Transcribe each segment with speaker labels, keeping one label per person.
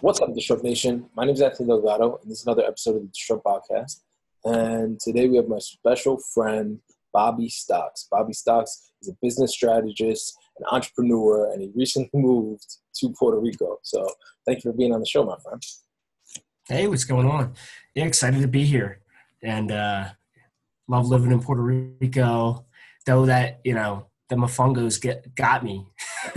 Speaker 1: What's up, Disrupt Nation? My name is Anthony Delgado, and this is another episode of the Disrupt Podcast. And today we have my special friend, Bobby Stocks. Bobby Stocks is a business strategist, an entrepreneur, and he recently moved to Puerto Rico. So thank you for being on the show, my friend.
Speaker 2: Hey, what's going on? Yeah, excited to be here. And love living in Puerto Rico, though the mofongos got me.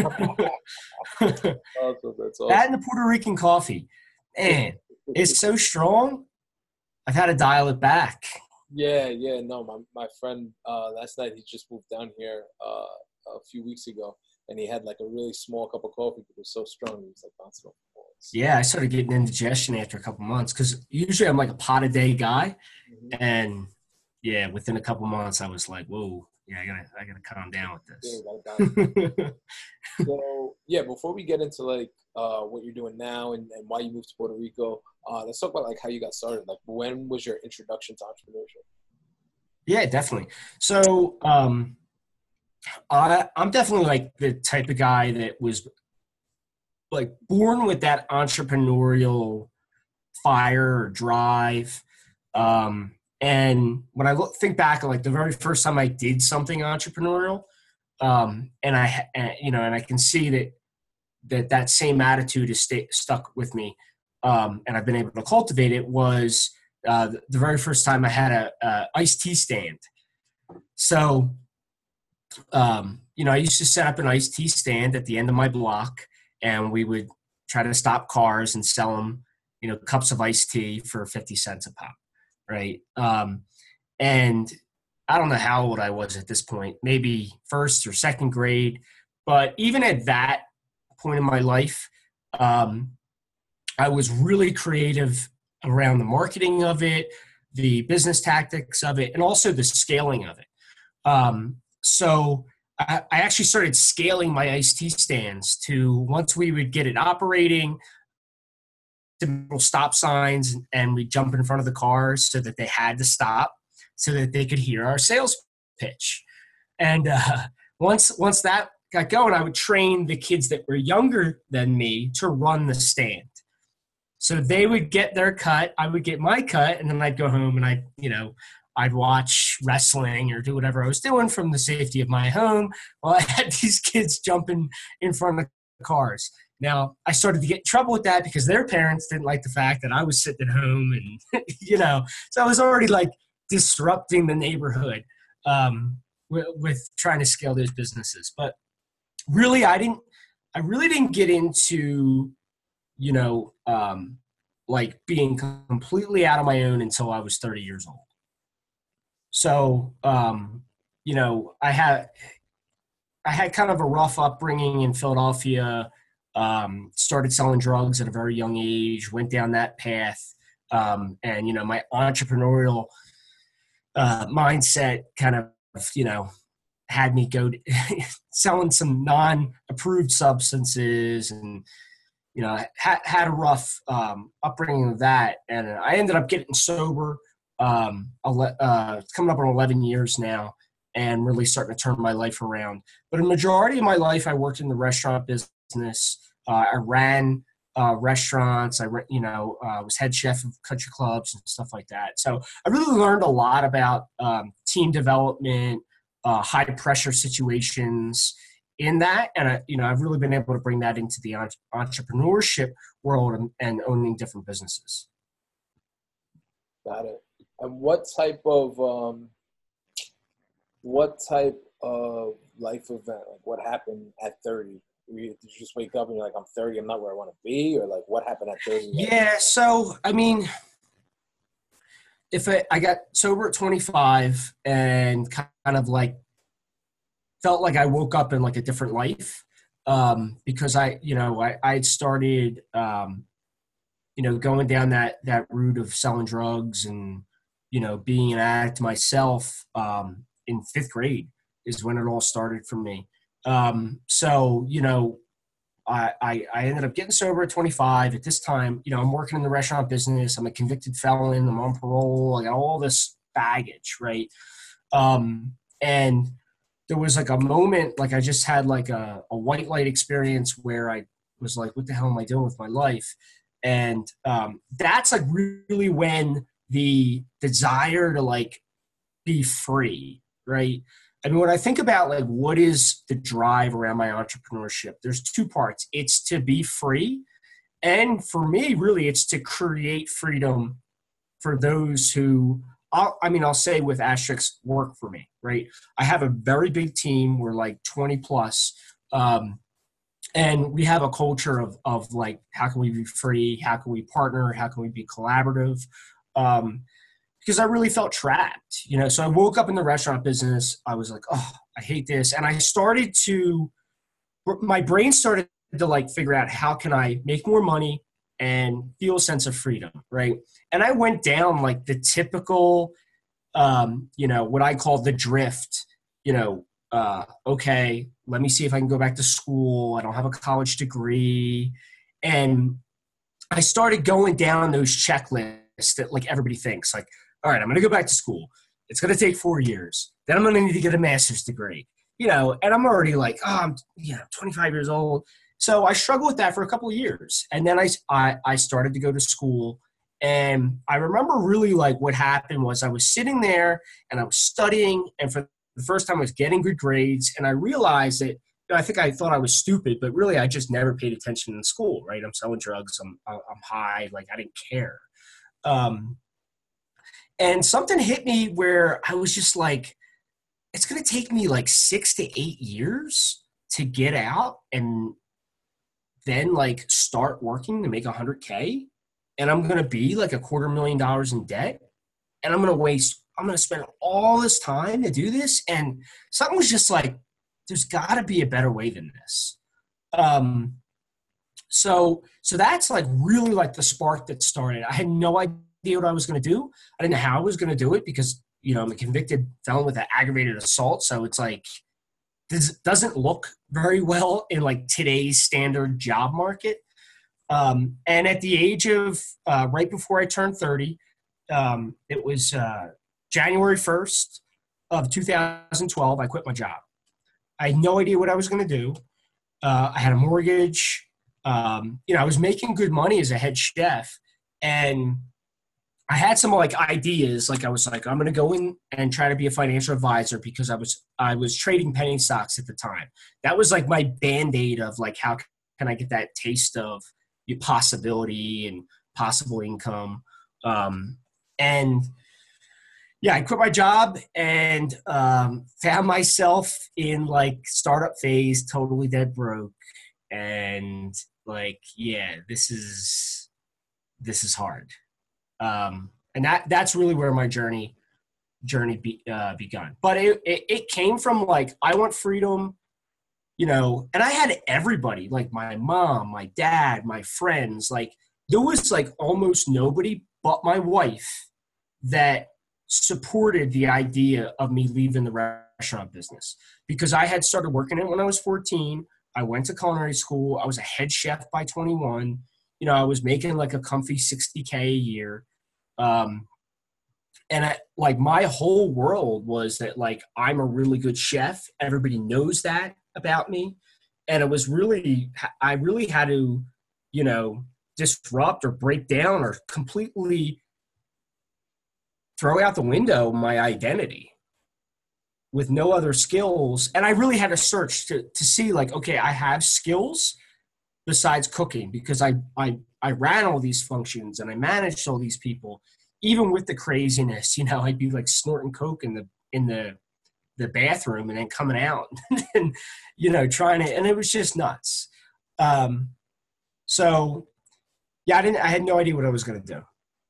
Speaker 1: Awesome, that's awesome.
Speaker 2: That and the Puerto Rican coffee. Man, it's so strong, I've had to dial it back.
Speaker 1: Yeah, no, my friend, last night he just moved down here a few weeks ago, and he had like a really small cup of coffee because it was so strong. He was like bouncing off the walls.
Speaker 2: Yeah, I started getting indigestion after a couple months because usually I'm like a pot a day guy.
Speaker 1: Mm-hmm.
Speaker 2: And yeah, within a couple months I was like, whoa, yeah, I gotta calm down with
Speaker 1: Yeah,
Speaker 2: this.
Speaker 1: you gotta balance. So yeah, before we get into like what you're doing now and why you moved to Puerto Rico, let's talk about like how you got started. Like, when was your introduction to entrepreneurship?
Speaker 2: Yeah, definitely. So I'm definitely like the type of guy that was like born with that entrepreneurial fire or drive. And when I think back, like the very first time I did something entrepreneurial, and I can see that same attitude is stuck with me, and I've been able to cultivate it. Was the very first time I had a iced tea stand. So, I used to set up an iced tea stand at the end of my block, and we would try to stop cars and sell them, cups of iced tea for 50 cents a pop, right? And I don't know how old I was at this point, maybe first or second grade, but even at that point in my life, I was really creative around the marketing of it, the business tactics of it, and also the scaling of it. So I actually started scaling my iced tea stands to, once we would get it operating, little stop signs, and we jump in front of the cars so that they had to stop so that they could hear our sales pitch. And once that got going, I would train the kids that were younger than me to run the stand. So they would get their cut, I would get my cut, and then I'd go home and I'd watch wrestling or do whatever I was doing from the safety of my home while I had these kids jumping in front of the cars. Now, I started to get in trouble with that because their parents didn't like the fact that I was sitting at home and, so I was already like disrupting the neighborhood with trying to scale those businesses. But really, I really didn't get into, like being completely out on my own until I was 30 years old. So, I had kind of a rough upbringing in Philadelphia. Started selling drugs at a very young age, went down that path. And, my entrepreneurial mindset kind of, had me go selling some non-approved substances and, had a rough upbringing of that. And I ended up getting sober, coming up on 11 years now, and really starting to turn my life around. But a majority of my life, I worked in the restaurant business. I ran restaurants. I was head chef of country clubs and stuff like that. So I really learned a lot about team development, high pressure situations in that. And I've really been able to bring that into the entrepreneurship world and owning different businesses.
Speaker 1: Got it. And what type of life event, like what happened at 30? Did you just wake up and you're like, I'm 30, I'm not where I want to be? Or like, what happened at 30?
Speaker 2: Yeah, so, if I got sober at 25 and kind of like felt like I woke up in like a different life, because I'd started, going down that route of selling drugs and, being an addict myself, in fifth grade is when it all started for me. So, I ended up getting sober at 25. At this time, I'm working in the restaurant business. I'm a convicted felon. I'm on parole. I got all this baggage, right? And there was like a moment, like I just had like a white light experience where I was like, what the hell am I doing with my life? And that's like really when the desire to like be free, right? I mean, when I think about like what is the drive around my entrepreneurship, there's two parts. It's to be free. And for me, really, it's to create freedom for those who, I'll say with asterisks, work for me, right? I have a very big team. We're like 20 plus. And we have a culture of like, how can we be free? How can we partner? How can we be collaborative? Because I really felt trapped, you know? So I woke up in the restaurant business. I was like, oh, I hate this. And my brain started to like figure out how can I make more money and feel a sense of freedom, right? And I went down like the typical, what I call the drift, okay, let me see if I can go back to school. I don't have a college degree. And I started going down those checklists that like everybody thinks like, all right, I'm going to go back to school. It's going to take 4 years. Then I'm going to need to get a master's degree, and I'm already like, I'm 25 years old. So I struggled with that for a couple of years. And then I started to go to school. And I remember really like what happened was I was sitting there and I was studying. And for the first time I was getting good grades. And I realized that, I think I thought I was stupid, but really I just never paid attention in school, right? I'm selling drugs. I'm high. Like I didn't care. And something hit me where I was just like, it's going to take me like 6 to 8 years to get out and then like start working to make $100K. And I'm going to be like $250,000 in debt. And I'm going to spend all this time to do this. And something was just like, there's got to be a better way than this. So that's like really like the spark that started. I had no idea what I was going to do. I didn't know how I was going to do it because, I'm a convicted felon with an aggravated assault. So it's like, this doesn't look very well in like today's standard job market. And at the age of right before I turned 30, it was January 1st of 2012, I quit my job. I had no idea what I was going to do. I had a mortgage. I was making good money as a head chef. And I had some like ideas. Like I was like, I'm going to go in and try to be a financial advisor because I was trading penny stocks at the time. That was like my Band-Aid of like, how can I get that taste of possibility and possible income. And yeah, I quit my job and found myself in like startup phase, totally dead broke. And like, yeah, this is hard. And that's really where my journey begun. But it came from like, I want freedom, and I had everybody, like my mom, my dad, my friends, like there was like almost nobody but my wife that supported the idea of me leaving the restaurant business because I had started working it when I was 14. I went to culinary school. I was a head chef by 21. I was making like a comfy $60K a year. And like my whole world was that like, I'm a really good chef. Everybody knows that about me. And it was I really had to, disrupt or break down or completely throw out the window my identity with no other skills. And I really had to search to see like, okay, I have skills besides cooking because I ran all these functions and I managed all these people. Even with the craziness, I'd be like snorting coke in the bathroom and then coming out and, trying to, and it was just nuts. So yeah, I had no idea what I was going to do.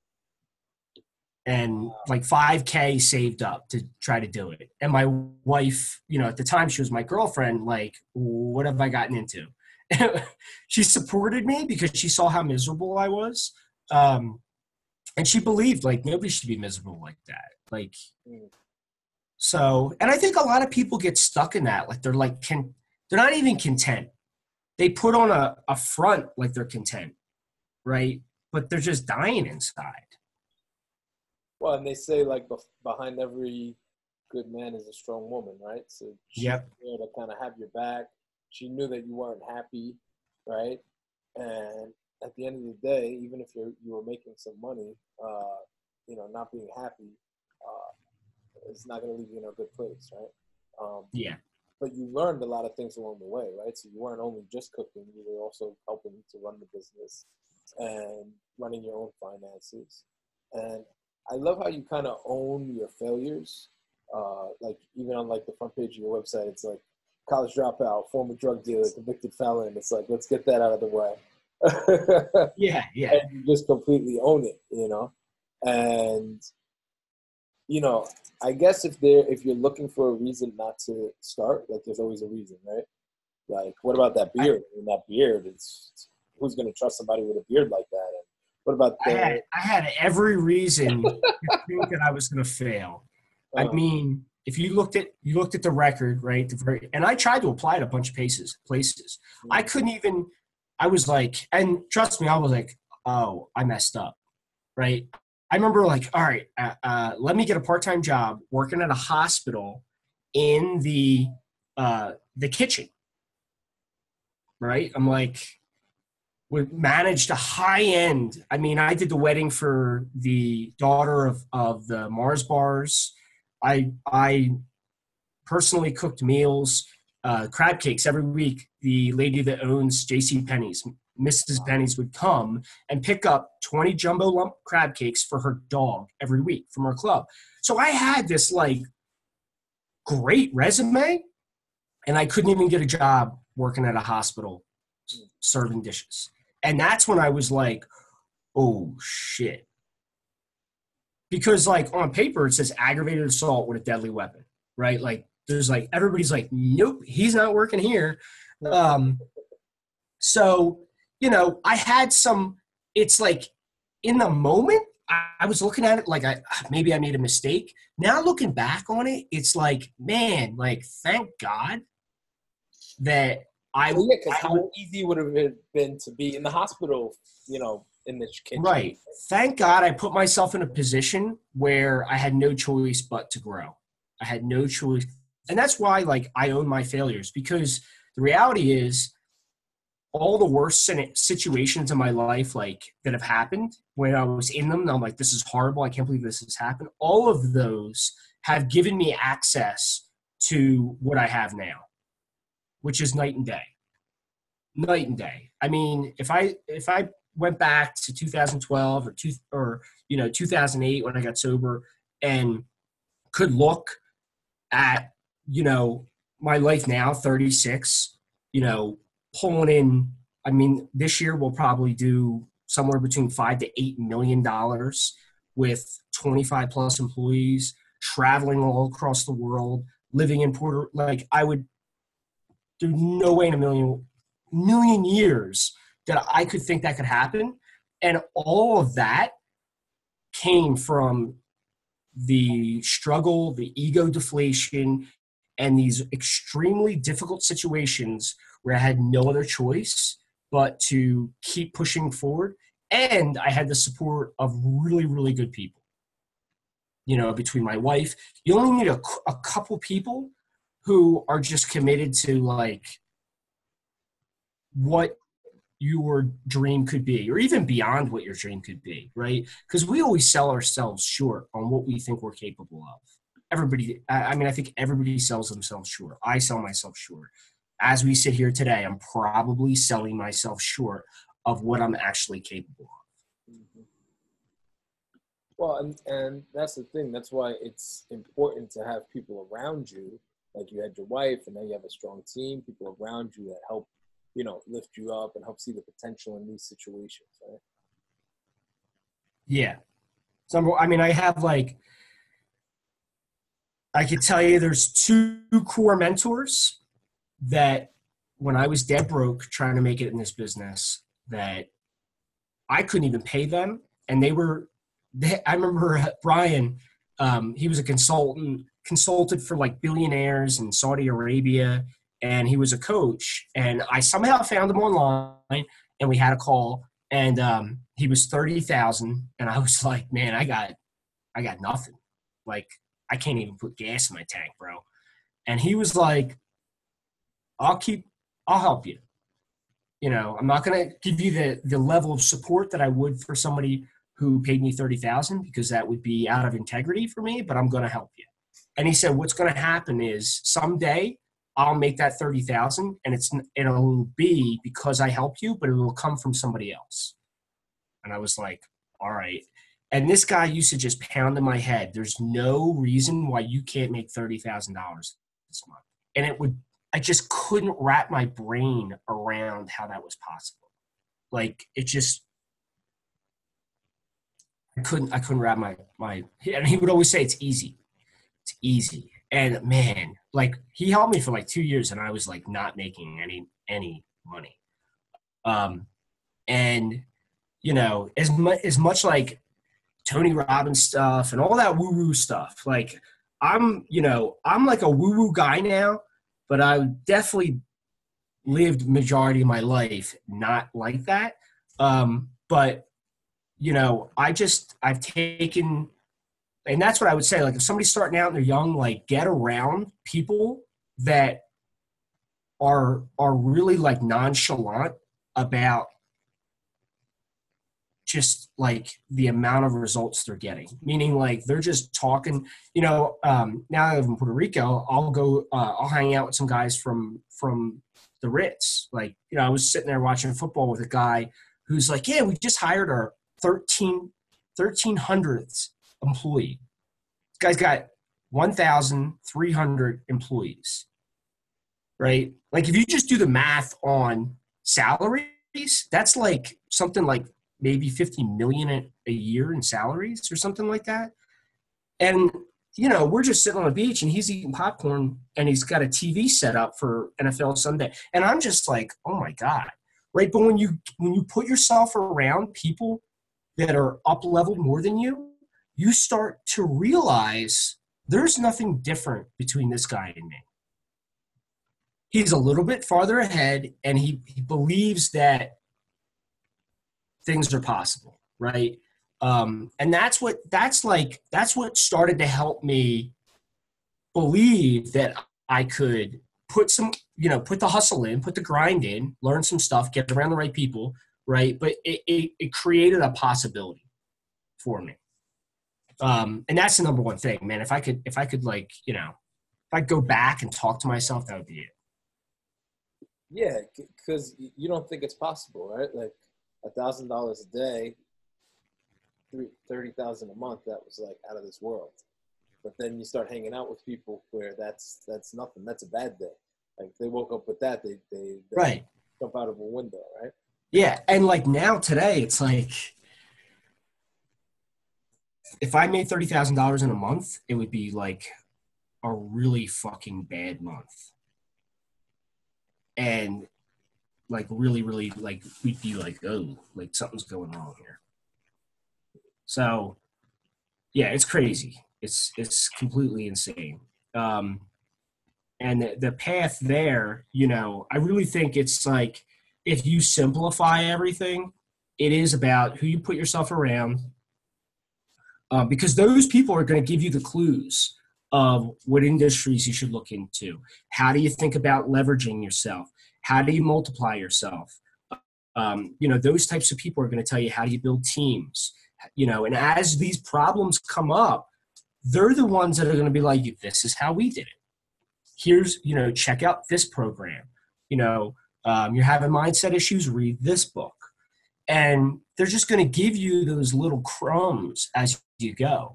Speaker 2: And like 5K saved up to try to do it. And my wife, at the time she was my girlfriend, like, what have I gotten into? She supported me because she saw how miserable I was. And she believed like nobody should be miserable like that. Like, so, and I think a lot of people get stuck in that. Like they're like, they're not even content. They put on a front like they're content, right? But they're just dying inside.
Speaker 1: Well, and they say like behind every good man is a strong woman, right? So she's there to kind of have your back. She knew that you weren't happy, right? And at the end of the day, even if you were making some money, not being happy, it's not going to leave you in a good place, right?
Speaker 2: Yeah.
Speaker 1: But you learned a lot of things along the way, right? So you weren't only just cooking; you were also helping to run the business and running your own finances. And I love how you kind of own your failures. Like even on like the front page of your website, it's like college dropout, former drug dealer, convicted felon. It's like, let's get that out of the way.
Speaker 2: Yeah. Yeah.
Speaker 1: And you just completely own it, And I guess if you're looking for a reason not to start, like there's always a reason, right? Like, what about that beard? That beard is, who's going to trust somebody with a beard like that? And what about
Speaker 2: I had every reason to think that I was going to fail. I mean, if you looked at the record, right? And I tried to apply at a bunch of places. I couldn't even. I was like, and trust me, I was like, oh, I messed up, right? I remember like, all right, let me get a part-time job working at a hospital in the kitchen, right? I'm like, we managed a high-end. I mean, I did the wedding for the daughter of the Mars bars. I personally cooked meals, crab cakes every week. The lady that owns J.C. Penney's, Mrs. Penny's, would come and pick up 20 jumbo lump crab cakes for her dog every week from her club. So I had this like great resume, and I couldn't even get a job working at a hospital serving dishes. And that's when I was like, oh shit. Because like on paper it says aggravated assault with a deadly weapon, right? Like there's like everybody's like, nope, he's not working here. So, I had some, it's like in the moment, I was looking at it like maybe I made a mistake. Now looking back on it, it's like, man, like thank God that
Speaker 1: how easy would have it been to be in the hospital, in the kitchen.
Speaker 2: Right. Thank God I put myself in a position where I had no choice but to grow. I had no choice. And that's why like I own my failures, because the reality is all the worst situations in my life, like that have happened when I was in them, I'm like, this is horrible. I can't believe this has happened. All of those have given me access to what I have now, which is night and day. Night and day. I mean, if I went back to 2012 or 2008 when I got sober and could look at, my life now, 36, pulling in, I mean, this year we'll probably do somewhere between $5 to $8 million with 25 plus employees, traveling all across the world, living in like I would do no way in a million years that I could think that could happen. And all of that came from the struggle, the ego deflation, and these extremely difficult situations where I had no other choice but to keep pushing forward. And I had the support of really, really good people. Between my wife, you only need a couple people who are just committed to like what your dream could be, or even beyond what your dream could be, right? Because we always sell ourselves short on what we think we're capable of. I think everybody sells themselves short. I sell myself short. As we sit here today, I'm probably selling myself short of what I'm actually capable of.
Speaker 1: Mm-hmm. Well, and that's the thing. That's why it's important to have people around you. Like you had your wife, and now you have a strong team, people around you that help, lift you up and help see the potential in these situations, right?
Speaker 2: Yeah. So, I mean, I have like, I could tell you there's two core mentors that when I was dead broke trying to make it in this business, that I couldn't even pay them. And I remember Brian, he was a consulted for like billionaires in Saudi Arabia, and he was a coach. And I somehow found him online, and we had a call, and he was 30,000, and I was like, man, I got nothing. Like I can't even put gas in my tank, bro. And he was like, I'll help you. I'm not going to give you the level of support that I would for somebody who paid me $30,000 because that would be out of integrity for me, but I'm going to help you. And he said, what's going to happen is someday I'll make that $30,000 and it'll be because I helped you, but it will come from somebody else. And I was like, all right. And this guy used to just pound in my head. There's no reason why you can't make $30,000 this month. And I just couldn't wrap my brain around how that was possible. Like I couldn't wrap my, and he would always say, it's easy. It's easy. And man, like he helped me for like 2 years and I was like not making any money. And as much like Tony Robbins stuff and all that woo-woo stuff, like I'm like a woo-woo guy now, but I definitely lived majority of my life not like that. But I've taken, and that's what I would say, like if somebody's starting out and they're young, like get around people that are really like nonchalant about just like the amount of results they're getting, meaning like they're just talking, now I live in Puerto Rico, I'll hang out with some guys from the Ritz. Like, I was sitting there watching football with a guy who's like, yeah, we just hired our 1300th employee. This guy's got 1,300 employees, right? Like if you just do the math on salaries, that's like something like maybe 50 million a year in salaries or something like that. And, we're just sitting on the beach and he's eating popcorn and he's got a TV set up for NFL Sunday. And I'm just like, oh my God. Right. But when you put yourself around people that are up leveled more than you, you start to realize there's nothing different between this guy and me. He's a little bit farther ahead and he believes that things are possible, right? And that's what started to help me believe that I could put the hustle in, put the grind in, learn some stuff, get around the right people, right? But it created a possibility for me. And that's the number one thing, man. If I could like, if I go back and talk to myself, that would be it.
Speaker 1: Yeah, because you don't think it's possible, right? Like $1,000 a day, $30,000 a month. That was like out of this world. But then you start hanging out with people where that's nothing. That's a bad day. Like they woke up with that, they
Speaker 2: right.
Speaker 1: jump out of a window, right?
Speaker 2: Yeah, and like now today, it's like if I made $30,000 in a month, it would be like a really fucking bad month. And like really, really, like we'd be like, oh, like something's going wrong here. So yeah, it's crazy. It's completely insane. And the path there, I really think it's like if you simplify everything, it is about who you put yourself around, because those people are going to give you the clues of what industries you should look into. How do you think about leveraging yourself? How do you multiply yourself? Those types of people are going to tell you how do you build teams, and as these problems come up, they're the ones that are going to be like, this is how we did it. Here's, check out this program. You're having mindset issues, read this book. And they're just going to give you those little crumbs as you go.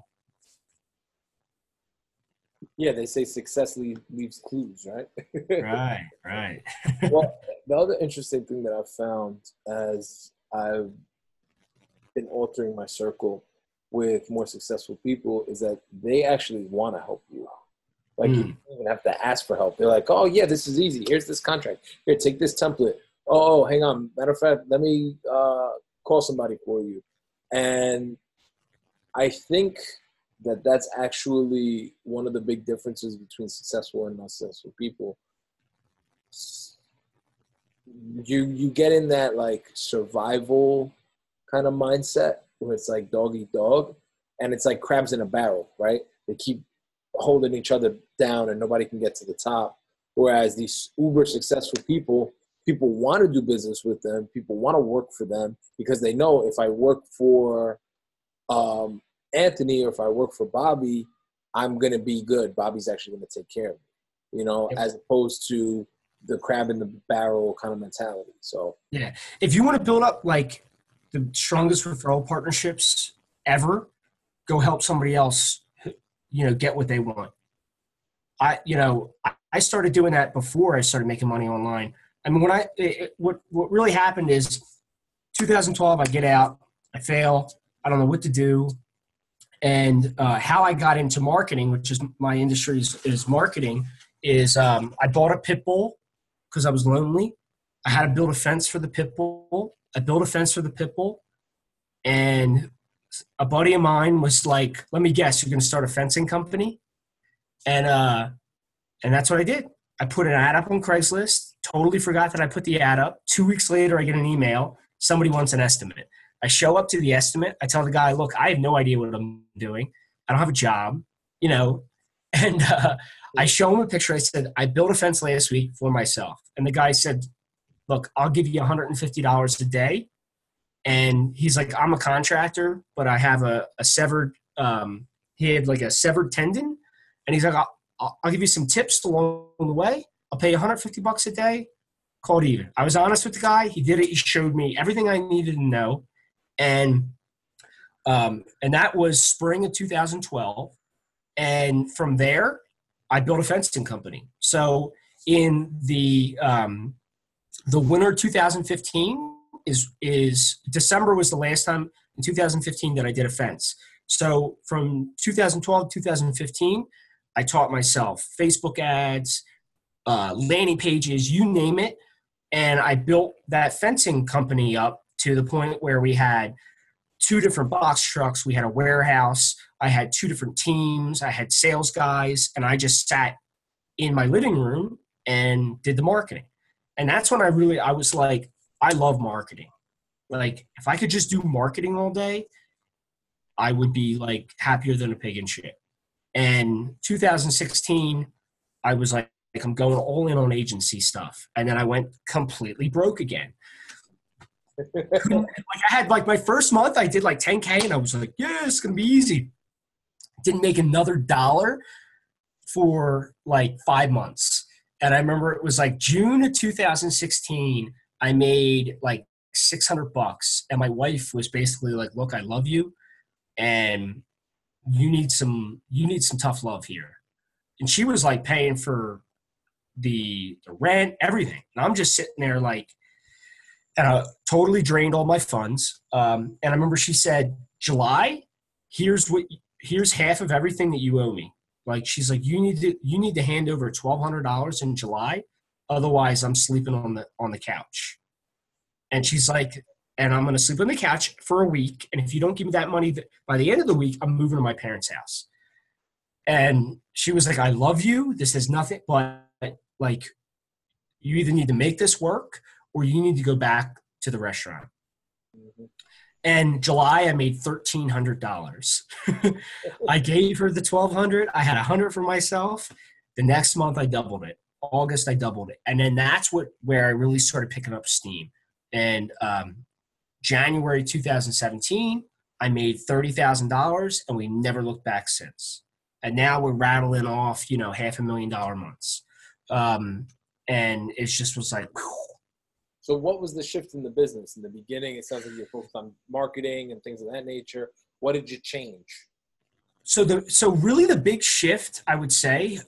Speaker 1: Yeah, they say success leaves clues, right?
Speaker 2: Right.
Speaker 1: Well, the other interesting thing that I've found as I've been altering my circle with more successful people is that they actually want to help you. Like you don't even have to ask for help. They're like, oh yeah, this is easy. Here's this contract. Here, take this template. Oh, hang on. Matter of fact, let me call somebody for you. And I think that that's actually one of the big differences between successful and not successful people. You get in that like survival kind of mindset where it's like dog eat dog, and it's like crabs in a barrel, right? They keep holding each other down and nobody can get to the top. Whereas these uber successful people, people want to do business with them. People want to work for them because they know if I work for Anthony or if I work for Bobby, I'm going to be good. Bobby's actually going to take care of me,
Speaker 2: Yep.
Speaker 1: as opposed to the crab in the barrel kind of mentality. So,
Speaker 2: yeah, if you want to build up like the strongest referral partnerships ever, go help somebody else, get what they want. I started doing that before I started making money online. I mean, what really happened is 2012, I get out, I fail, I don't know what to do. And how I got into marketing, which is my industry is marketing, is I bought a pit bull because I was lonely. I had to build a fence for the pit bull. I built a fence for the pit bull. And a buddy of mine was like, let me guess, you're going to start a fencing company? And that's what I did. I put an ad up on Craigslist, totally forgot that I put the ad up. 2 weeks later, I get an email. Somebody wants an estimate. I show up to the estimate. I tell the guy, look, I have no idea what I'm doing. I don't have a job, and I show him a picture. I said, I built a fence last week for myself. And the guy said, look, I'll give you $150 a day. And he's like, I'm a contractor, but I have a severed, he had like a severed tendon. And he's like, I'll give you some tips along the way. I'll pay you $150 a day. Call it even. I was honest with the guy. He did it. He showed me everything I needed to know. And that was spring of 2012. And from there, I built a fencing company. So in the winter 2015 is December was the last time in 2015 that I did a fence. So from 2012 to 2015, I taught myself Facebook ads, landing pages, you name it. And I built that fencing company up to the point where we had 2 different box trucks. We had a warehouse. I had 2 different teams. I had sales guys. And I just sat in my living room and did the marketing. And that's when I was like, I love marketing. Like, if I could just do marketing all day, I would be like happier than a pig in shit. And 2016, I was like, I'm going all in on agency stuff. And then I went completely broke again. I had like my first month, I did like 10K and I was like, yeah, it's going to be easy. Didn't make another dollar for like 5 months. And I remember it was like June of 2016, I made like $600. And my wife was basically like, look, I love you. And you need some tough love here. And she was like paying for the rent, everything. And I'm just sitting there like, and I totally drained all my funds. And I remember she said, July, here's half of everything that you owe me. Like, she's like, you need to hand over $1,200 in July. Otherwise I'm sleeping on the couch. And she's like, and I'm going to sleep on the couch for a week. And if you don't give me that money by the end of the week, I'm moving to my parents' house. And she was like, I love you. This is nothing but like, you either need to make this work or you need to go back to the restaurant. Mm-hmm. And July, I made $1,300. I gave her the $1,200. I had $100 for myself. The next month, I doubled it. August, I doubled it. And then that's where I really started picking up steam. And January 2017, I made $30,000, and we never looked back since. And now we're rattling off, $500,000 months. And it just was like, whew.
Speaker 1: So what was the shift in the business? In the beginning, it sounds like you're focused on marketing and things of that nature. What did you change?
Speaker 2: So really the big shift, I would say,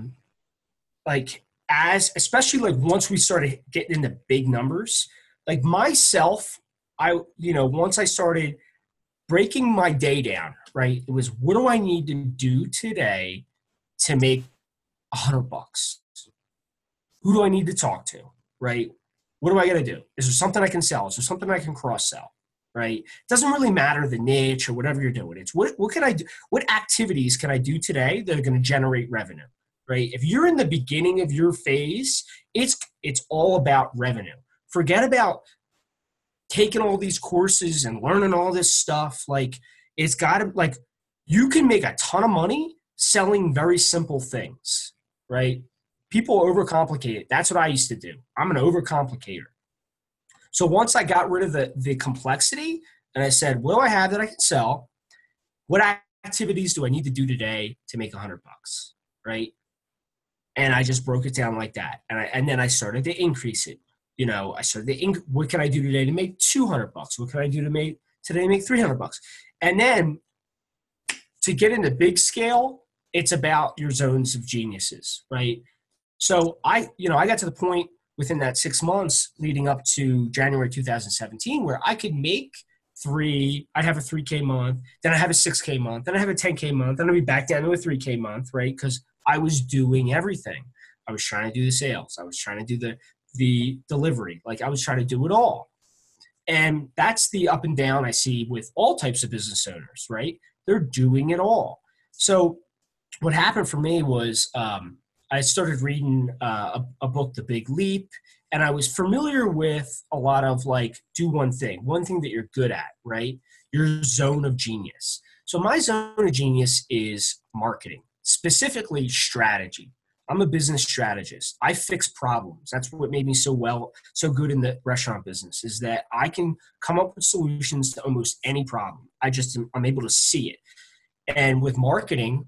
Speaker 2: especially like once we started getting into big numbers, like myself, once I started breaking my day down, right? It was, what do I need to do today to make $100? Who do I need to talk to, right? What do I got to do? Is there something I can sell? Is there something I can cross sell, right? It doesn't really matter the niche or whatever you're doing. It's what can I do? What activities can I do today that are going to generate revenue, right? If you're in the beginning of your phase, it's all about revenue. Forget about taking all these courses and learning all this stuff. Like, it's got to, like, you can make a ton of money selling very simple things, right? people overcomplicate it. That's what I used to do. I'm an overcomplicator. So once I got rid of the complexity and I said, what do I have that I can sell? What activities do I need to do today to make $100, right? And I just broke it down like that. And then I started to increase it. I started to what can I do today to make $200? What can I do today to make $300? And then to get into big scale, it's about your zones of geniuses, right? So I got to the point within that 6 months leading up to January 2017 where I could make I'd have a 3K month, then I have a 6K month, then I have a 10K month, then I'd be back down to a 3K month, right? Because I was doing everything. I was trying to do the sales. I was trying to do the delivery. Like I was trying to do it all. And that's the up and down I see with all types of business owners, right? They're doing it all. So what happened for me was I started reading a book, The Big Leap, and I was familiar with a lot of like, do one thing that you're good at, right? Your zone of genius. So my zone of genius is marketing, specifically strategy. I'm a business strategist. I fix problems. That's what made me so good in the restaurant business is that I can come up with solutions to almost any problem. I'm able to see it. And with marketing,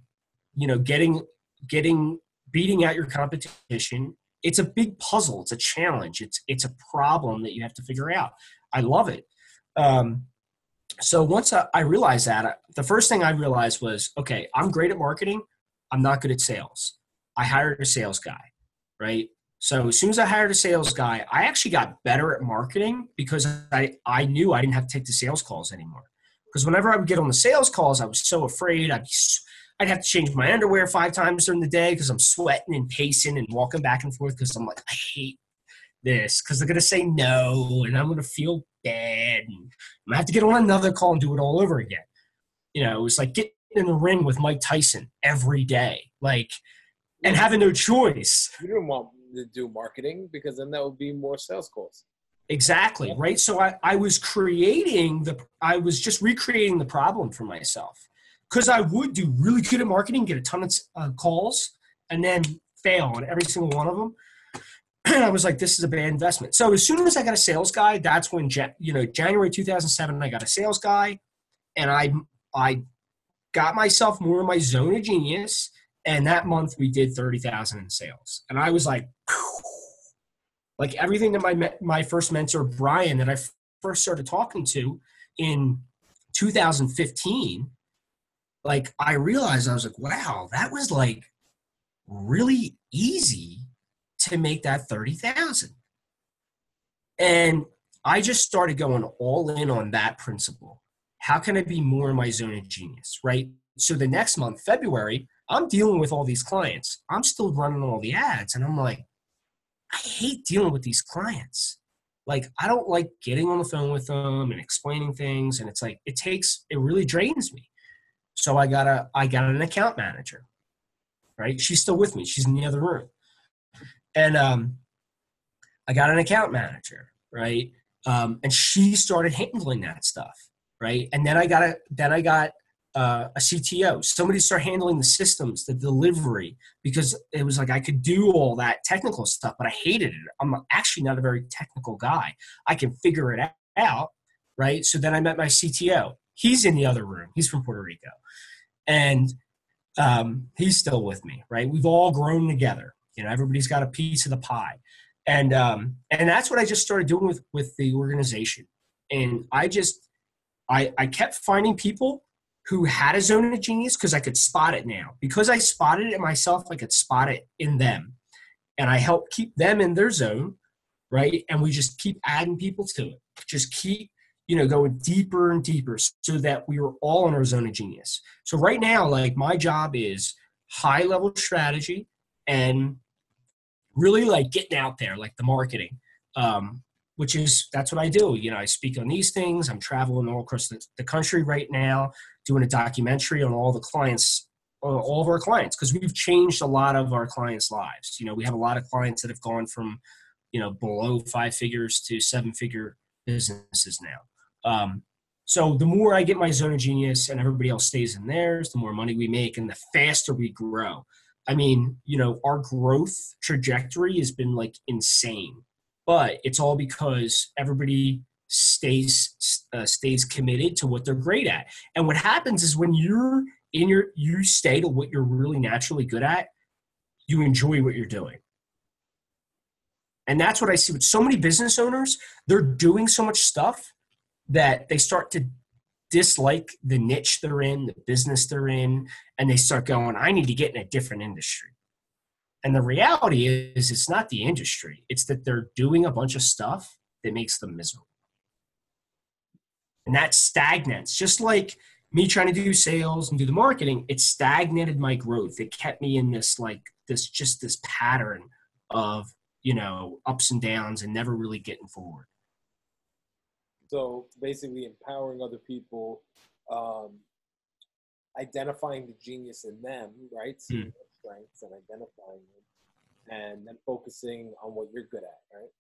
Speaker 2: beating out your competition, it's a big puzzle. It's a challenge. It's a problem that you have to figure out. I love it. So once I realized that, the first thing I realized was, okay, I'm great at marketing. I'm not good at sales. I hired a sales guy, right? So as soon as I hired a sales guy, I actually got better at marketing because I knew I didn't have to take the sales calls anymore. Because whenever I would get on the sales calls, I was so afraid I'd have to change my underwear 5 times during the day because I'm sweating and pacing and walking back and forth because I'm like, I hate this because they're going to say no and I'm going to feel bad. And I'm going to have to get on another call and do it all over again. It was like getting in the ring with Mike Tyson every day, and having no choice.
Speaker 1: You didn't want to do marketing because then that would be more sales calls.
Speaker 2: Exactly, right? So I was just recreating the problem for myself. Because I would do really good at marketing, get a ton of calls, and then fail on every single one of them. And I was like, this is a bad investment. So as soon as I got a sales guy, that's when, January 2007, I got a sales guy, and I got myself more in my zone of genius. And that month we did 30,000 in sales. And I was like, like everything that my first mentor, Brian, that I first started talking to in 2015, like I realized I was like, wow, that was like really easy to make that 30,000. And I just started going all in on that principle. How can I be more in my zone of genius, right? So the next month, February, I'm dealing with all these clients. I'm still running all the ads. And I'm like, I hate dealing with these clients. Like, I don't like getting on the phone with them and explaining things. And it's like, it really drains me. So I got an account manager, right? She's still with me. She's in the other room. And I got an account manager, right? And she started handling that stuff, right? And then I got a CTO. Somebody started handling the systems, the delivery, because it was like I could do all that technical stuff, but I hated it. I'm actually not a very technical guy. I can figure it out, right? So then I met my CTO. He's in the other room. He's from Puerto Rico. And he's still with me, right? We've all grown together. Everybody's got a piece of the pie. And that's what I just started doing with the organization. And I kept finding people who had a zone of genius because I could spot it now. Because I spotted it myself, I could spot it in them. And I help keep them in their zone, right? And we just keep adding people to it. Just keep going deeper and deeper so that we were all in our zone of genius. So right now, like my job is high level strategy and really like getting out there, like the marketing, that's what I do. I speak on these things. I'm traveling all across the country right now, doing a documentary on all of our clients, because we've changed a lot of our clients' lives. We have a lot of clients that have gone from, below 5 figures to 7-figure businesses now. So the more I get my zone of genius and everybody else stays in theirs, the more money we make and the faster we grow. I mean, our growth trajectory has been like insane, but it's all because everybody stays committed to what they're great at. And what happens is when you stay to what you're really naturally good at, you enjoy what you're doing. And that's what I see with so many business owners. They're doing so much stuff that they start to dislike the niche they're in, the business they're in, and they start going, I need to get in a different industry. And the reality is it's not the industry. It's that they're doing a bunch of stuff that makes them miserable. And that stagnates. Just like me trying to do sales and do the marketing, it stagnated my growth. It kept me in this pattern of, ups and downs and never really getting forward.
Speaker 1: So basically empowering other people, identifying the genius in them, right? Seeing their strengths and identifying them, and then focusing on what you're good at, right?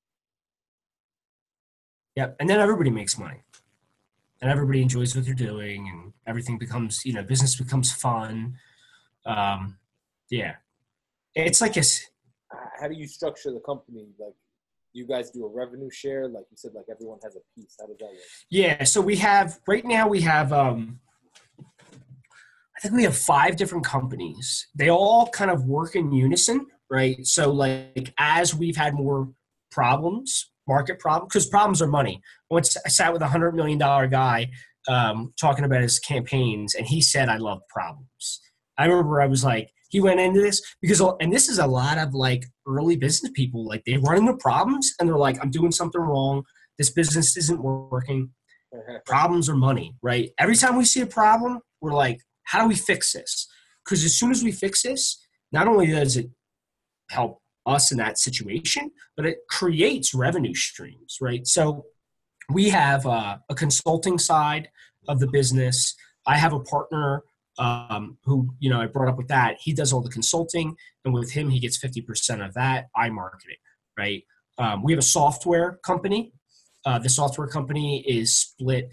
Speaker 2: Yep. And then everybody makes money. And everybody enjoys what they're doing, and everything becomes, business becomes fun. Yeah. It's like
Speaker 1: how do you structure the company? Like, you guys do a revenue share? Like you said, like everyone has a piece. How does that work?
Speaker 2: Yeah. So right now we have, I think we have 5 different companies. They all kind of work in unison, right? So like as we've had more problems, market problems, because problems are money. Once I sat with $100 million guy talking about his campaigns, and he said, I love problems. I remember I was like, he went into this because, and this is a lot of like early business people, like they run into problems and they're like, I'm doing something wrong. This business isn't working. Problems are money, right? Every time we see a problem, we're like, how do we fix this? Because as soon as we fix this, not only does it help us in that situation, but it creates revenue streams, right? So we have a consulting side of the business. I have a partner who, I brought up with that. He does all the consulting, and with him, he gets 50% of that. I market it, right? We have a software company. The software company is split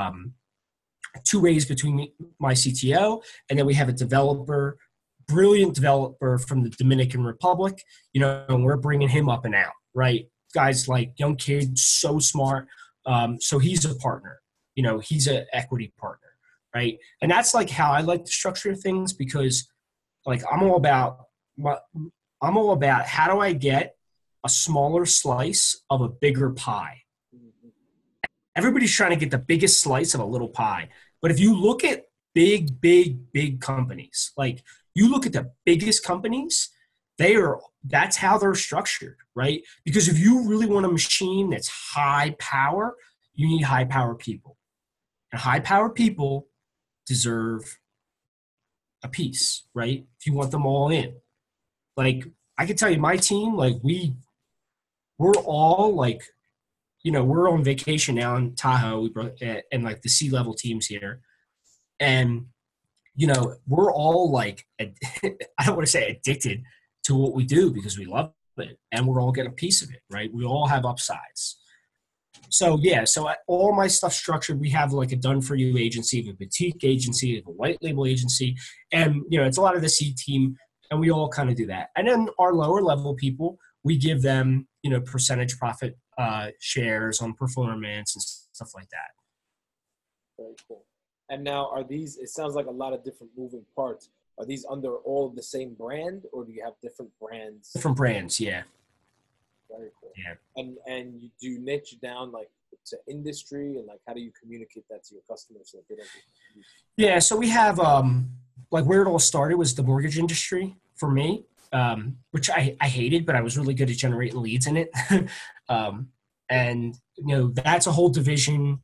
Speaker 2: 2 ways between my CTO, and then we have a brilliant developer from the Dominican Republic, and we're bringing him up and out, right? Guys like young kid, so smart. So he's a partner, he's an equity partner, right? And that's like how I like to structure things, because like I'm all about how do I get a smaller slice of a bigger pie. Everybody's trying to get the biggest slice of a little pie. But if you look at big companies, like you look at the biggest companies, that's how they're structured, right? Because if you really want a machine that's high power, you need high power people. And high power people deserve a piece, right? If you want them all in. Like I can tell you my team, like we're all like, we're on vacation now in Tahoe, and like the C-level teams here. And, we're all like, I don't want to say addicted to what we do because we love it, and we're all getting a piece of it, right? We all have upsides. So, yeah, all my stuff structured, we have like a done-for-you agency, a boutique agency, a white label agency, and, it's a lot of the C team, and we all kind of do that. And then our lower level people, we give them, percentage profit shares on performance and stuff like that.
Speaker 1: Very cool. And now it sounds like a lot of different moving parts. Are these under all the same brand, or do you have different brands?
Speaker 2: Different brands, yeah.
Speaker 1: Very cool.
Speaker 2: Yeah.
Speaker 1: And you do niche down like to industry, and like how do you communicate that to your customers so that they don't get confused?
Speaker 2: Yeah, so we have like where it all started was the mortgage industry for me, which I hated, but I was really good at generating leads in it. And that's a whole division.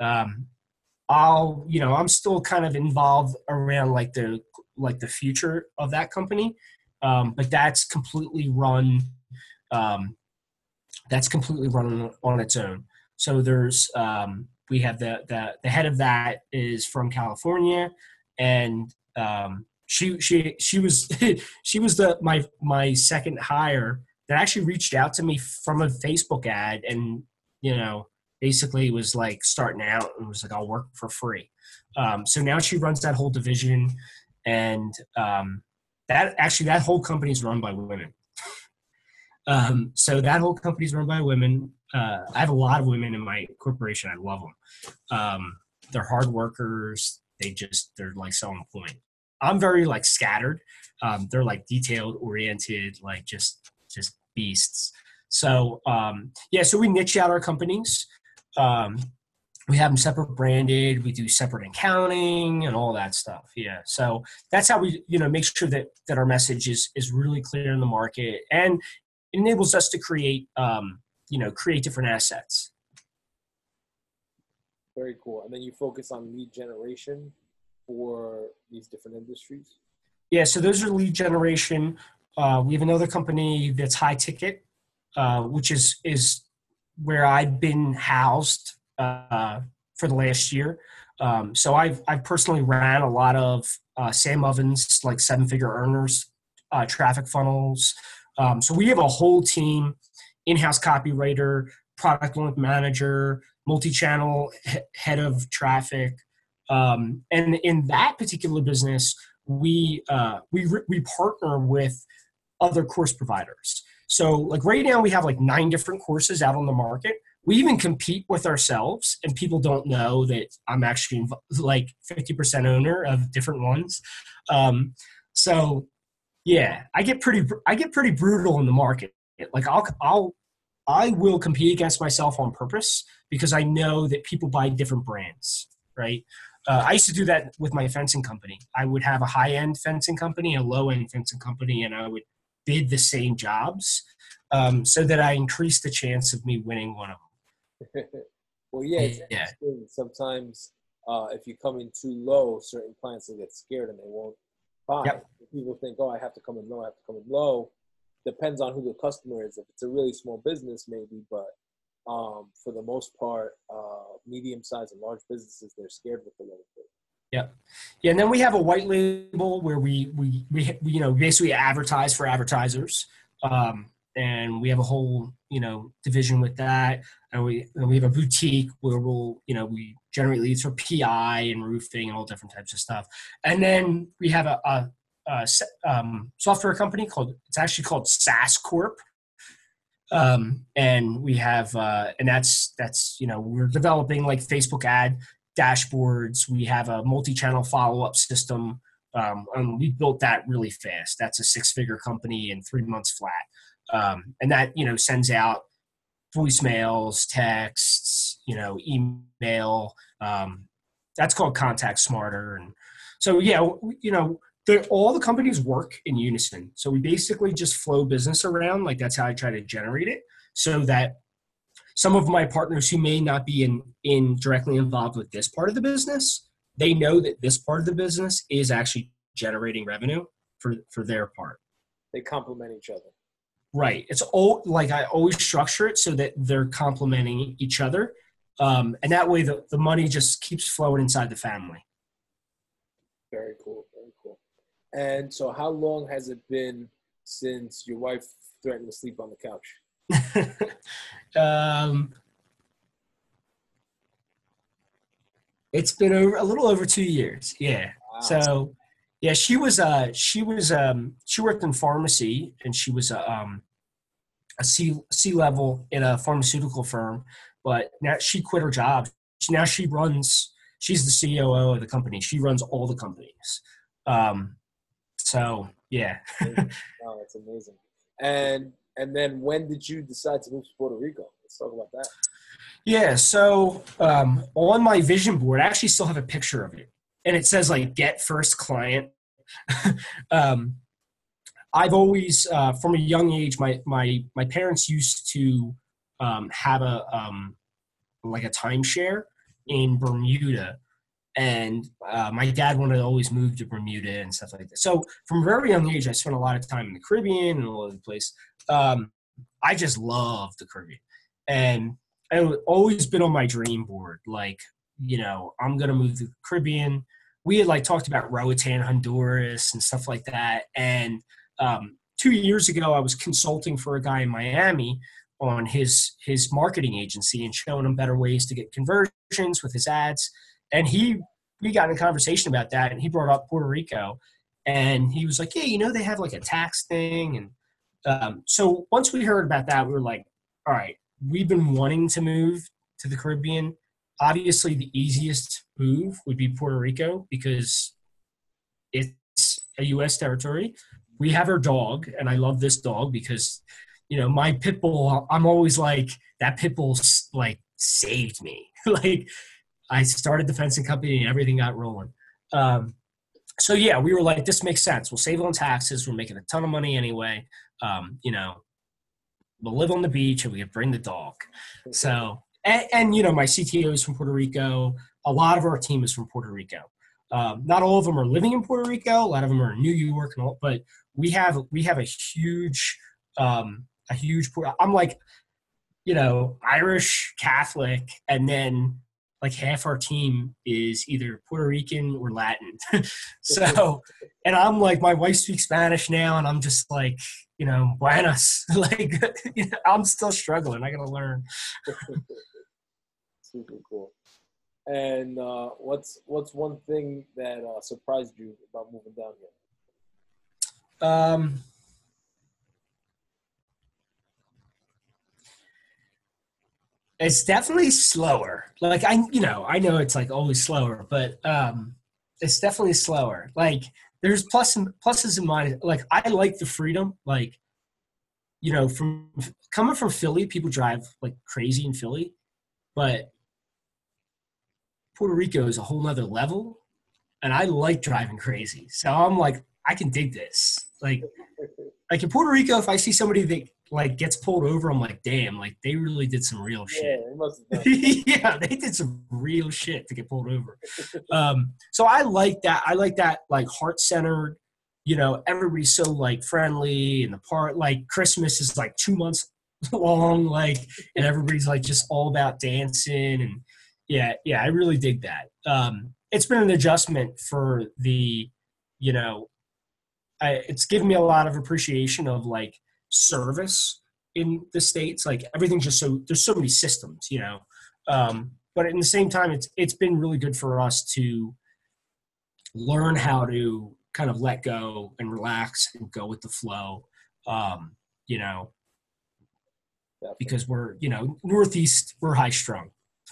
Speaker 2: I'm still kind of involved around like the future of that company, but that's completely run. That's completely run on its own. So there's we have the head of that is from California, and she was she was my second hire that actually reached out to me from a Facebook ad, and basically was like starting out and was like, I'll work for free. So now she runs that whole division, and That whole company is run by women. So that whole company is run by women. I have a lot of women in my corporation. I love them. They're hard workers. They're like so on point. I'm very like scattered. They're like detailed oriented, like just beasts. So so we niche out our companies. We have them separate branded. We do separate accounting and all that stuff. Yeah. So that's how we, make sure that our message is really clear in the market, and it enables us to create different assets.
Speaker 1: Very cool. And then you focus on lead generation for these different industries?
Speaker 2: Yeah, so those are lead generation. We have another company that's high ticket, which is where I've been housed for the last year. So I've personally ran a lot of Sam Ovens, like 7-figure earners, traffic funnels. So we have a whole team, in-house copywriter, product launch manager, multi-channel head of traffic. And in that particular business, we partner with other course providers. So like right now we have like 9 different courses out on the market. We even compete with ourselves, and people don't know that I'm actually like 50% owner of different ones. So yeah, I get pretty brutal in the market. Like I will compete against myself on purpose because I know that people buy different brands, right? I used to do that with my fencing company. I would have a high-end fencing company, a low-end fencing company, and I would bid the same jobs so that I increased the chance of me winning one of them.
Speaker 1: Well, yeah, it's interesting. Sometimes if you come in too low, certain clients will get scared and they won't buy. Yep. People think, I have to come in low, Depends on who the customer is. If it's a really small business, maybe, but for the most part, medium-sized and large businesses, they're scared with the low bid.
Speaker 2: Yeah, and then we have a white label where we basically advertise for advertisers, and we have a whole division with that, and we have a boutique where we generate leads for PI and roofing and all different types of stuff, and then we have a software company it's actually called SaaS Corp. And we have, and that's, we're developing like Facebook ad dashboards. We have a multi-channel follow-up system. And we built that really fast. That's a 6-figure company in 3 months flat. And that, sends out voicemails, texts, email. That's called Contact Smarter. And so, all the companies work in unison. So we basically just flow business around. Like that's how I try to generate it, so that some of my partners who may not be in directly involved with this part of the business, they know that this part of the business is actually generating revenue for their part.
Speaker 1: They complement each other.
Speaker 2: Right. It's all like I always structure it so that they're complementing each other. And that way the money just keeps flowing inside the family.
Speaker 1: Very cool. Very cool. And so how long has it been since your wife threatened to sleep on the couch?
Speaker 2: It's been a little over 2 years. Yeah. Wow. So yeah, she worked in pharmacy, and she was a C-level in a pharmaceutical firm, but now she quit her job. Now she's the COO of the company. She runs all the companies. So yeah.
Speaker 1: Wow, that's amazing. And then when did you decide to move to Puerto Rico? Let's talk about that.
Speaker 2: Yeah. So on my vision board, I actually still have a picture of it, and it says like "Get First Client." I've always, from a young age, my parents used to have a timeshare in Bermuda. And my dad wanted to always move to Bermuda and stuff like that. So from a very young age, I spent a lot of time in the Caribbean and all over the place. I just love the Caribbean. And I've always been on my dream board. Like, I'm going to move to the Caribbean. We had talked about Roatan, Honduras and stuff like that. And 2 years ago, I was consulting for a guy in Miami on his marketing agency and showing him better ways to get conversions with his ads. And we got in a conversation about that, and he brought up Puerto Rico. And he was like, yeah, they have like a tax thing. And so once we heard about that, we were like, all right, we've been wanting to move to the Caribbean. Obviously, the easiest move would be Puerto Rico because it's a U.S. territory. We have our dog, and I love this dog because, my pit bull, I'm always like, that pit bull, like, saved me. Like, I started the fencing company and everything got rolling. So, yeah, we were like, this makes sense. We'll save on taxes. We're making a ton of money anyway. We'll live on the beach and we can bring the dog. So, and my CTO is from Puerto Rico. A lot of our team is from Puerto Rico. Not all of them are living in Puerto Rico. A lot of them are in New York, and all, but we have a huge. I'm like, Irish Catholic, and then like half our team is either Puerto Rican or Latin. So, and I'm like, my wife speaks Spanish now, and I'm just like, buenas. Like, I'm still struggling. I gotta learn.
Speaker 1: Super cool. And what's one thing that surprised you about moving down here?
Speaker 2: It's definitely slower. Like I know it's like always slower, but it's definitely slower. Like there's pluses and minuses. Like I like the freedom. Like from coming from Philly, people drive like crazy in Philly, but Puerto Rico is a whole nother level, and I like driving crazy. So I'm like, I can dig this. Like in Puerto Rico, if I see somebody that like gets pulled over, I'm like, damn, like they really did some real shit.
Speaker 1: Yeah, they must have done.
Speaker 2: Yeah, they did some real shit to get pulled over. So I like that. I like that, like heart-centered. Everybody's so like friendly, and the part like Christmas is like 2 months long, like, and everybody's like just all about dancing, and yeah, I really dig that. It's been an adjustment for the, it's given me a lot of appreciation of like service in the States. Like everything's just there's so many systems, but at the same time, it's been really good for us to learn how to kind of let go and relax and go with the flow. Because we're, Northeast, we're high strung.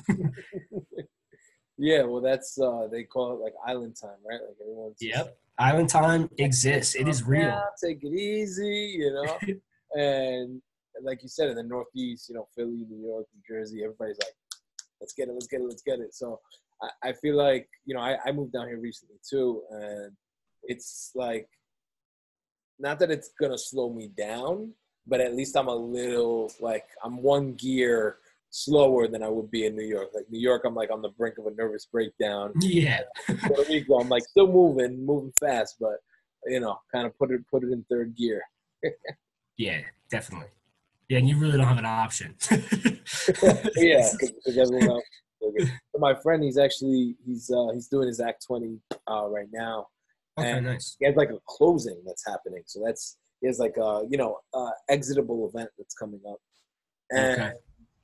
Speaker 1: Yeah, well, that's they call it like island time, right? Like everyone's.
Speaker 2: Yep, island time exists. It is real.
Speaker 1: Yeah, take it easy, And like you said, in the Northeast, Philly, New York, New Jersey, everybody's like, let's get it. So I feel like, I moved down here recently too, and it's like, not that it's gonna slow me down, but at least I'm a little like I'm one gear slower than I would be in New York. Like New York, I'm like on the brink of a nervous breakdown.
Speaker 2: Yeah.
Speaker 1: Puerto Rico, I'm like still moving fast, but kind of put it in third gear.
Speaker 2: Yeah, definitely. Yeah, and you really don't have an option.
Speaker 1: Yeah, because everyone else. So my friend, he's doing his Act 20 right now.
Speaker 2: Okay,
Speaker 1: and
Speaker 2: nice.
Speaker 1: He has like a closing that's happening. So he has like a exitable event that's coming up, and
Speaker 2: okay.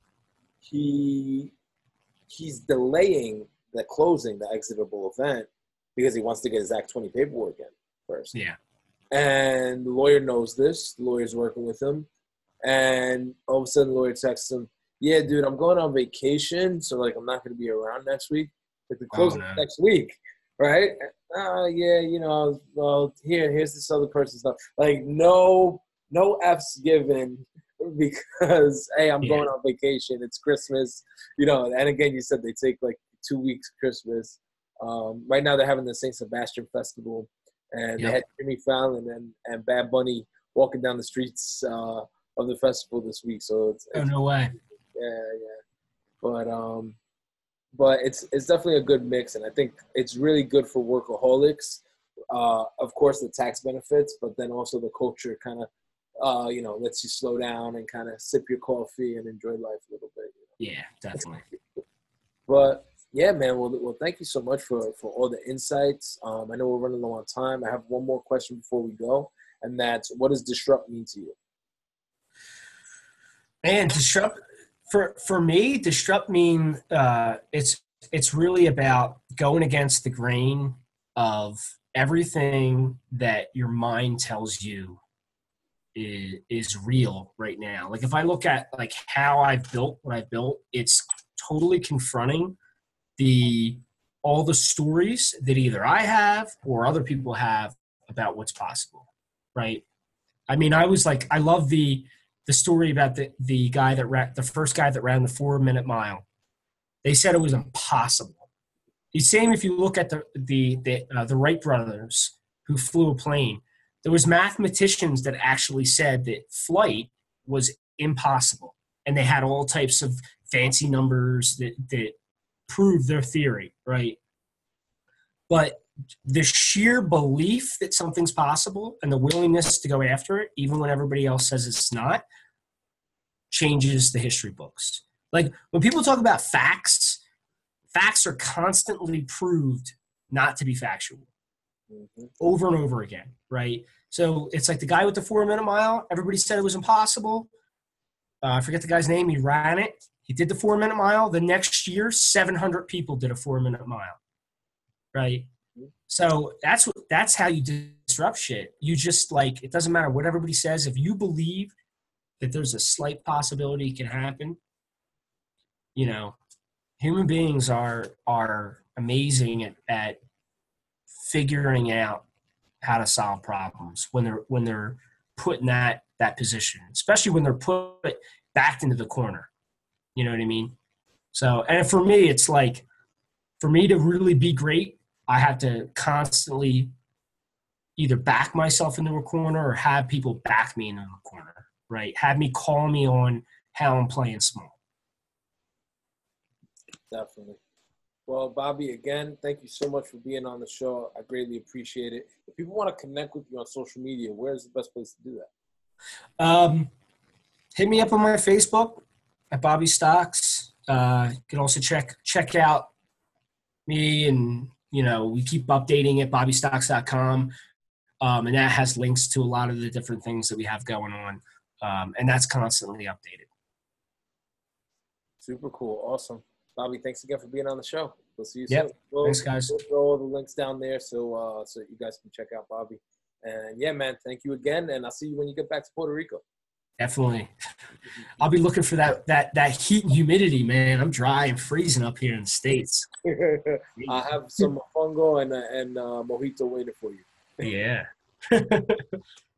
Speaker 1: He's delaying the closing, the exitable event, because he wants to get his Act 20 paperwork in first.
Speaker 2: Yeah.
Speaker 1: And the lawyer knows this. The lawyer's working with him. And all of a sudden, the lawyer texts him, yeah, dude, I'm going on vacation, so, like, I'm not going to be around next week. Like, the closing next week, right? Yeah, well, here's this other person's stuff. Like, no F's given because, hey, I'm going on vacation. It's Christmas. And again, you said they take, like, 2 weeks Christmas. Right now they're having the St. Sebastian Festival. And they had Jimmy Fallon and Bad Bunny walking down the streets of the festival this week. So it's
Speaker 2: no way.
Speaker 1: Yeah. But it's definitely a good mix, and I think it's really good for workaholics. Of course, the tax benefits, but then also the culture kind of lets you slow down and kind of sip your coffee and enjoy life a little bit.
Speaker 2: Yeah, definitely.
Speaker 1: But yeah, man. Well, thank you so much for all the insights. I know we're running low on time. I have one more question before we go, and that's, what does disrupt mean to you?
Speaker 2: Man, disrupt for me, disrupt mean it's really about going against the grain of everything that your mind tells you is real right now. Like if I look at like how I've built what I've built, it's totally confronting all the stories that either I have or other people have about what's possible, right? I mean, I love the story about the guy the first guy that ran the 4-minute mile. They said it was impossible. The same if you look at the Wright brothers who flew a plane. There was mathematicians that actually said that flight was impossible, and they had all types of fancy numbers that proved their theory, right? But the sheer belief that something's possible and the willingness to go after it, even when everybody else says it's not, changes the history books. Like when people talk about facts are constantly proved not to be factual over and over again, right? So it's like the guy with the 4-minute mile, everybody said it was impossible. I forget the guy's name. He ran it. He did the 4-minute mile. The next year, 700 people did a 4-minute mile, right? So that's how you disrupt shit. You just like, it doesn't matter what everybody says. If you believe that there's a slight possibility it can happen, you know, human beings are amazing at figuring out how to solve problems when they're put in that position, especially when they're put backed into the corner. You know what I mean? So, and for me, it's like, for me to really be great, I have to constantly either back myself into a corner or have people back me into a corner, right? Have me call me on how I'm playing small.
Speaker 1: Definitely. Well, Bobby, again, thank you so much for being on the show. I greatly appreciate it. If people want to connect with you on social media, where's the best place to do that?
Speaker 2: Hit me up on my Facebook at Bobby Stocks. You can also check out me, and we keep updating it, bobbystocks.com. And that has links to a lot of the different things that we have going on. And that's constantly updated.
Speaker 1: Super cool. Awesome. Bobby, thanks again for being on the show. We'll see you
Speaker 2: soon. Thanks, guys.
Speaker 1: We'll throw all the links down there so you guys can check out Bobby. And yeah, man, thank you again. And I'll see you when you get back to Puerto Rico.
Speaker 2: Definitely. I'll be looking for that heat and humidity, man. I'm dry and freezing up here in the States.
Speaker 1: I have some mofongo and mojito waiting for you.
Speaker 2: Yeah.